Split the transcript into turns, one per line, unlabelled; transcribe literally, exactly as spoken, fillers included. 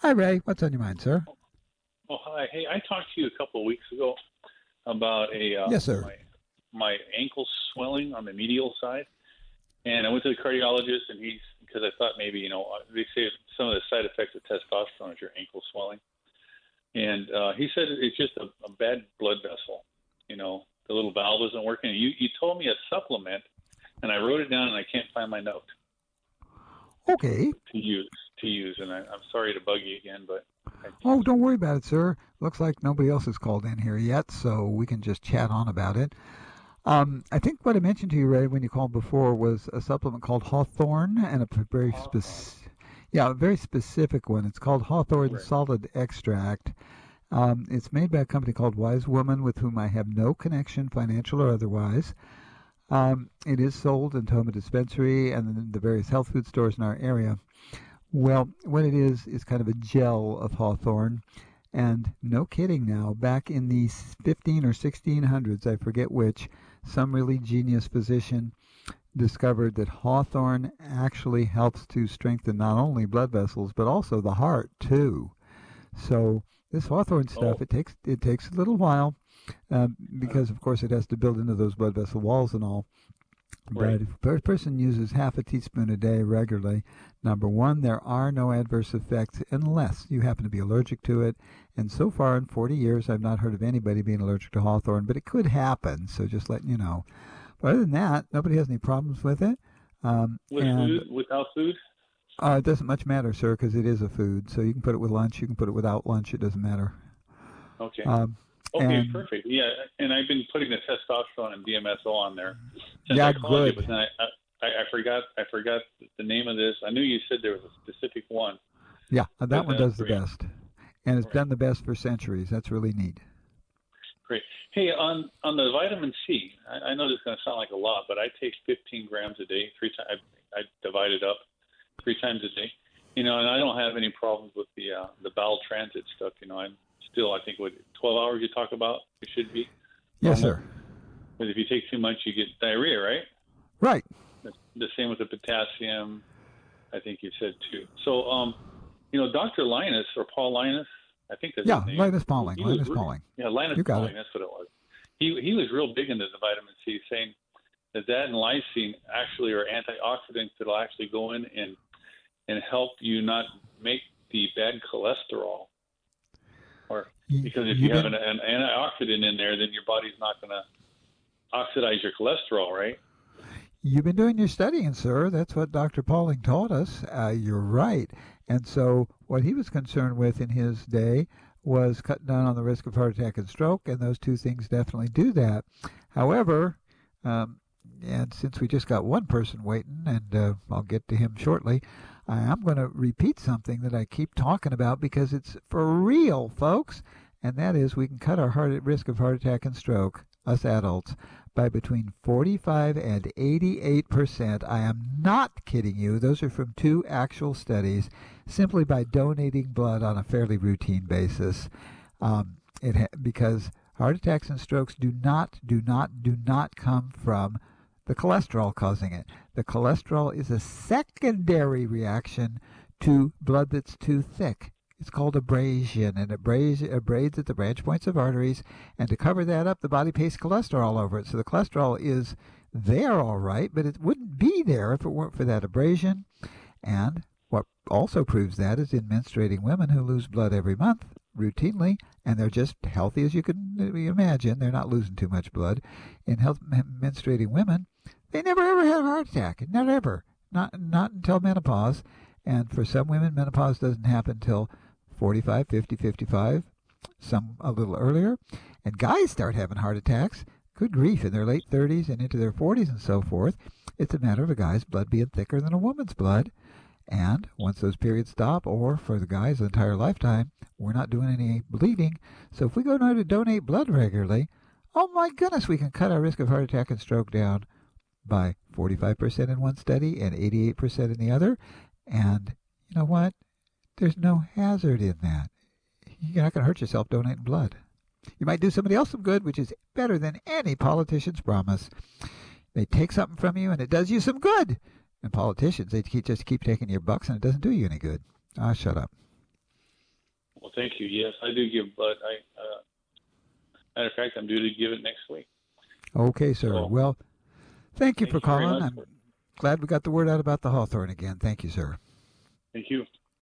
Hi, Ray. What's on your mind, sir?
Oh, hi. Hey, I talked to you a couple of weeks ago about a uh,
Yes, sir.
my my ankle swelling on the medial side, and I went to the cardiologist, and he's because I thought maybe you know uh, they say some of the side effects of testosterone is your ankle swelling, and uh, he said it's just a, a bad blood vessel. You know, the little valve isn't working. You you told me a supplement, and I wrote it down, and I can't find my note
Okay.
to use to use, and I, I'm sorry to bug you again, but. I
Oh, don't worry about it, sir. Looks like nobody else has called in here yet, so we can just chat on about it. Um, I think what I mentioned to you, Ray, when you called before was a supplement called Hawthorne and a p- very
Hawthorne.
specific, yeah, a very specific one. It's called Hawthorne
Right.
Solid Extract. Um, it's made by a company called Wise Woman, with whom I have no connection, financial or otherwise. Um, it is sold in Toma Dispensary and in the various health food stores in our area. Well, what it is is kind of a gel of hawthorn. And no kidding now, back in the fifteen or sixteen hundreds, I forget which, some really genius physician discovered that hawthorn actually helps to strengthen not only blood vessels but also the heart too. So this hawthorn stuff,
Oh,
it takes it takes a little while, uh,
uh,
because of course it has to build into those blood vessel walls and all.
right.
But if a person uses half a teaspoon a day regularly, number one, there are no adverse effects unless you happen to be allergic to it. And so far in forty years, I've not heard of anybody being allergic to hawthorn, but it could happen. So just letting you know. But other than that, nobody has any problems with it. Um,
With
and
food, without food?
uh, it doesn't much matter, sir, because it is a food. So you can put it with lunch, you can put it without lunch. It doesn't matter.
Okay.
Um,
Okay,
and
perfect. Yeah, and I've been putting the testosterone and D M S O on there since
yeah,
I called you, but
good.
then I, I I forgot I forgot the name of this. I knew you said there was a specific one,
Yeah,
but
that one
that's
does the
great.
best. And it's
All right,
done the best for centuries. That's really neat.
great. Hey, on on the vitamin C, I, I know this is going to sound like a lot, but I take fifteen grams a day, three times. I, I divide it up three times a day. You know, and I don't have any problems with the uh, the bowel transit stuff. You know, I'm still I think what twelve hours you talk about it should be
Yes,
normal.
sir.
Because if you take too much, you get diarrhea, right?
Right.
The, the same with the potassium, I think you said too. So, um, you know, Doctor Linus or Paul Linus, I think that's his
Yeah,
name.
Linus Pauling.
He was,
Linus Pauling.
yeah, Linus
You got it.
Pauling, that's what it was. He he was real big into the vitamin C, saying that that and lysine actually are antioxidants that'll actually go in and and help you not make the bad cholesterol. Or
You,
because if
you've
you have an,
been
an antioxidant in there, then your body's not going to oxidize your cholesterol, right?
you've been doing your studying, sir. That's what Doctor Pauling taught us. Uh, you're right. And so, what he was concerned with in his day was cutting down on the risk of heart attack and stroke, and those two things definitely do that. However, um, and since we just got one person waiting, and uh, I'll get to him shortly, I am going to repeat something that I keep talking about because it's for real, folks. And that is, we can cut our heart risk of heart attack and stroke, us adults, by between forty-five and eighty-eight percent. I am not kidding you. Those are from two actual studies, simply by donating blood on a fairly routine basis. Um, it ha- because heart attacks and strokes do not, do not, do not come from the cholesterol causing it. The cholesterol is a secondary reaction to blood that's too thick. It's called abrasion, and it abrades, abrades at the branch points of arteries. And to cover that up, the body pastes cholesterol over it. So the cholesterol is there all right, but it wouldn't be there if it weren't for that abrasion. And what also proves that is in menstruating women who lose blood every month routinely, and they're just healthy as you can imagine. They're not losing too much blood. In health, menstruating women, they never ever had a heart attack. Never ever. Not not until menopause. And for some women, menopause doesn't happen until forty-five, fifty, fifty-five, some a little earlier. And guys start having heart attacks, good grief, in their late thirties and into their forties and so forth. It's a matter of a guy's blood being thicker than a woman's blood. And once those periods stop, or for the guy's entire lifetime, we're not doing any bleeding. So if we go now to donate blood regularly, oh my goodness, we can cut our risk of heart attack and stroke down by forty-five percent in one study and eighty-eight percent in the other. And you know what? There's no hazard in that. You're not going to hurt yourself donating blood. You might do somebody else some good, which is better than any politician's promise. They take something from you, and it does you some good. And politicians, they keep, just keep taking your bucks, and it doesn't do you any good. Ah, shut up.
Well, thank you. Yes, I do give blood. I, uh, matter of fact, I'm due to give it next week.
Okay, sir.
So,
well, thank you
thank
for
you very
calling.
much
I'm
for-
glad we got the word out about the Hawthorne again. Thank you, sir.
Thank you.